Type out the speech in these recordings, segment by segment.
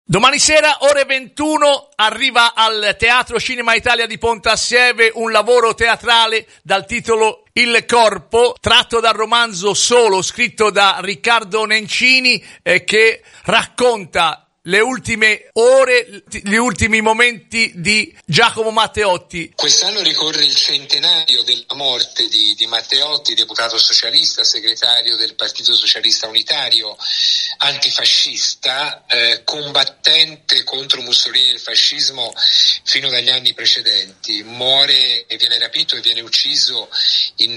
Domani sera, ore 21, arriva al Teatro Cinema Italia di Pontassieve un lavoro teatrale dal titolo Il corpo, tratto dal romanzo Solo, scritto da Riccardo Nencini, che racconta le ultime ore, gli ultimi momenti di Giacomo Matteotti. Quest'anno ricorre il centenario della morte di Matteotti, deputato socialista, segretario del Partito Socialista Unitario, antifascista, combattente contro Mussolini e il fascismo fino dagli anni precedenti. Muore e viene rapito e viene ucciso il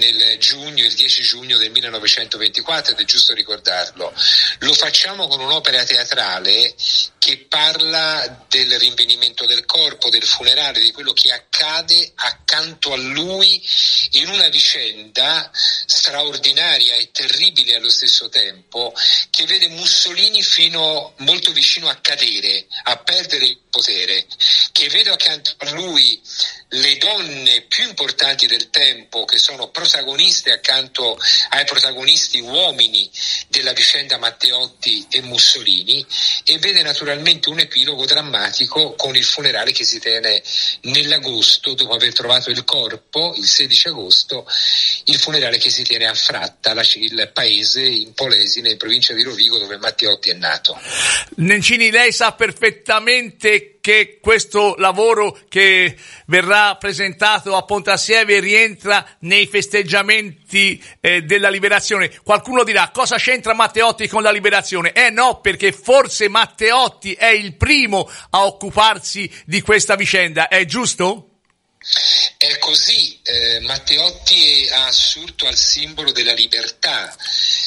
10 giugno del 1924 ed è giusto ricordarlo. Lo facciamo con un'opera teatrale che parla del rinvenimento del corpo, del funerale, di quello che accade accanto a lui in una vicenda straordinaria e terribile allo stesso tempo, che vede Mussolini fino molto vicino a cadere, a perdere il potere, che vede accanto a lui le donne più importanti del tempo che sono protagoniste accanto ai protagonisti uomini della vicenda Matteotti e Mussolini, e vede naturalmente un epilogo drammatico con il funerale che si tiene nell'agosto, dopo aver trovato il corpo, il 16 agosto, il funerale che si tiene a Fratta, il paese in Polesine, in provincia di Rovigo, dove Matteotti è nato. Nencini, lei sa perfettamente che questo lavoro che verrà presentato a Pontassieve rientra nei festeggiamenti della liberazione. Qualcuno dirà: cosa c'entra Matteotti con la liberazione? No, perché forse Matteotti è il primo a occuparsi di questa vicenda, è giusto? È così, Matteotti ha assurto al simbolo della libertà,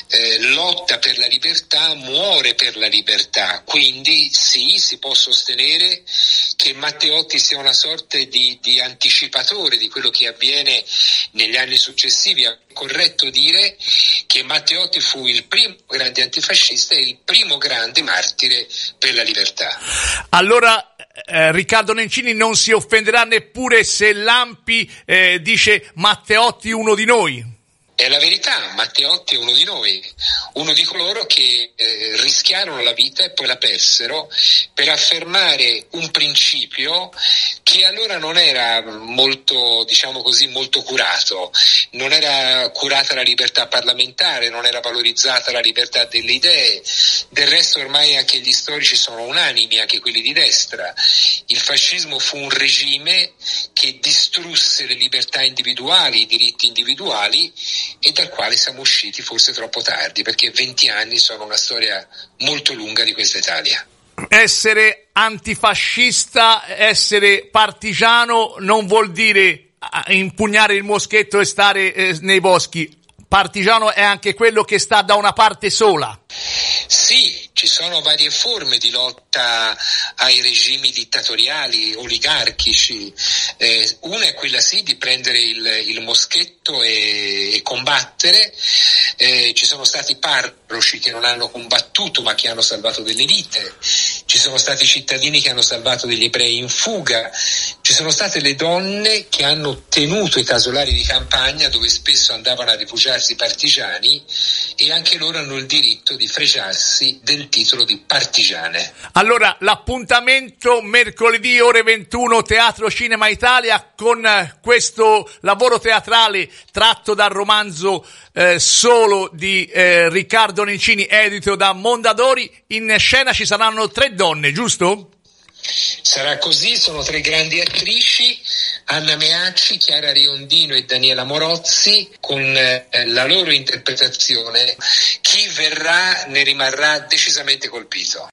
lotta per la libertà, muore per la libertà, quindi sì, si può sostenere che Matteotti sia una sorta di anticipatore di quello che avviene negli anni successivi. È corretto dire che Matteotti fu il primo grande antifascista e il primo grande martire per la libertà. Allora, Riccardo Nencini non si offenderà neppure se Lampi dice Matteotti uno di noi. È la verità, Matteotti è uno di noi, uno di coloro che rischiarono la vita e poi la persero per affermare un principio che allora non era molto, diciamo così, molto curato. Non era curata la libertà parlamentare, non era valorizzata la libertà delle idee. Del resto ormai anche gli storici sono unanimi, anche quelli di destra. Il fascismo fu un regime che distrusse le libertà individuali, i diritti individuali, e dal quale siamo usciti forse troppo tardi, perché 20 anni sono una storia molto lunga di questa Italia. Essere antifascista, essere partigiano non vuol dire impugnare il moschetto e stare nei boschi. Partigiano è anche quello che sta da una parte sola. Sì, ci sono varie forme di lotta ai regimi dittatoriali, oligarchici. Una è quella sì di prendere il moschetto e combattere. Ci sono stati parroci che non hanno combattuto ma che hanno salvato delle vite. Ci sono stati cittadini che hanno salvato degli ebrei in fuga. Ci sono state le donne che hanno tenuto i casolari di campagna dove spesso andavano a rifugiarsi partigiani, e anche loro hanno il diritto di fregiarsi del titolo di partigiane. Allora, l'appuntamento mercoledì ore 21, Teatro Cinema Italia, con questo lavoro teatrale tratto dal romanzo Solo di Riccardo Nencini, edito da Mondadori. In scena ci saranno 3 donne, giusto? Sarà così, sono 3 grandi attrici, Anna Meacci, Chiara Riondino e Daniela Morozzi, con la loro interpretazione chi verrà ne rimarrà decisamente colpito.